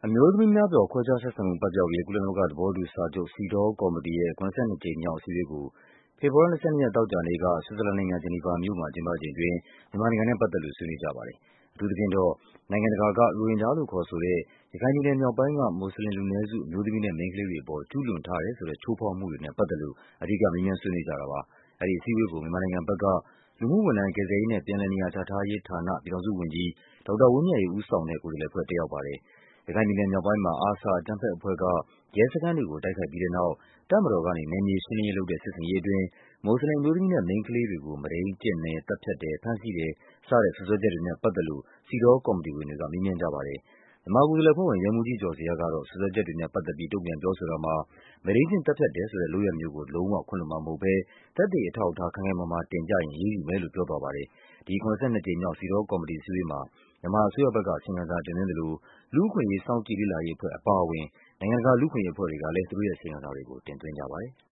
အမျိုးသမီးများအပေါ် ခွဲခြားဆက်ဆံမှု ပပျောက်ရေး ကုလသမဂ္ဂသဘောတူစာချုပ် CEDAW ကော်မတီရဲ့ ၇၂ ကြိမ်မြောက် အစည်းအဝေးကို ဖေဖော်ဝါရီလ ၂၂ ရက် သောကြာနေ့က ဆွစ်ဇာလန်နိုင်ငံ၊ ဂျနီဗာမြို့မှာ ကျင်းပချိန်အတွင်း မြန်မာနိုင်ငံနဲ့ပတ်သက်လို့ ဆွေးနွေးကြပါတယ်။ အထူးသဖြင့်တော့ နိုင်ငံတကာက ရိုဟင်ဂျာလို့ခေါ်ဆိုတဲ့ ရခိုင်ပြည်နယ်မြောက်ပိုင်းက မွတ်ဆလင်လူနည်းစု အမျိုးသမီးနဲ့ မိန်းကလေးတွေအပေါ် ကျူးလွန်ထားတယ်ဆိုတဲ့ ချိုးဖောက်မှုတွေနဲ့ ပတ်သက်လို့ အဓိက မေးမြန်းဆွေးနွေးကြတာပါ။ အဲဒီအစည်းအဝေးကို မြန်မာနိုင်ငံဘက်က လူမှုဝန်ထမ်း၊ ကယ်ဆယ်ရေးနဲ့ ပြန်လည်နေရာချထားရေးဌာန ပြည်ထောင်စုဝန်ကြီး ဒေါက်တာဝင်းမြတ်အေး ဦးဆောင်တဲ့ ကိုယ်စားလှယ်အဖွဲ့ တက်ရောက်ပါတယ်။ ရခိုင်ပြည်နယ်မြောက်ပိုင်းမှာ ARSA အကြမ်းဖက်အဖွဲ့က ရဲစခန်းတွေကို တိုက်ခိုက်ပြီးတဲ့နောက် တပ်မတော်ကနေ နယ်မြေရှင်းလင်းရေးလုပ်တဲ့ စစ်ဆင်ရေးအတွင်း မွတ်ဆလင် အမျိုးသမီးနဲ့ မိန်းကလေးတွေကို မုဒိန်းကျင့်တယ်၊ သတ်ဖြတ်တယ်၊ ဖမ်းဆီးတယ် စတဲ့ စွပ်စွဲချက်တွေနဲ့ပတ်သက်လို့ CEDAW ကော်မတီဝင်တွေက မေးမြန်းကြပါတယ်။ မြန်မာကိုယ်စားလှယ်အဖွဲ့ဝင် ရဲမှူးကြီးကျော်ဇေယျကတော့ စွပ်စွဲချက်တွေနဲ့ပတ်သက်ပြီး တုန့်ပြန်ပြောဆိုတာမှာ မုဒိန်းကျင့် သတ်ဖြတ်တယ်ဆိုတဲ့ လုပ်ရပ်မျိုးကို လုံးဝခွင့်လွှတ်မှာမဟုတ်ဘဲ သက်သေအထောက်အထား ခိုင်ခိုင်မာမာတင်ပြရင် အရေးယူမယ်လို့ ပြောသွားပါတယ်။ ဒီ ၇၂ ကြိမ်မြောက် CEDAW ကော်မတီအစည်းအဝေးမှာ မြန်မာအစိုးရဘက်က အစီရင်ခံစာတင်သွင်းသလို လူ့အခွင့်အရေး စောင့်ကြည့်လေ့လာရေးအဖွဲ့ အပါအဝင် နိုင်ငံတကာ လူ့အခွင့်အရေးအဖွဲ့တွေကလည်း သူတို့ရဲ့ အစီရင်ခံစာတွေကို တင်သွင်းကြပါတယ်။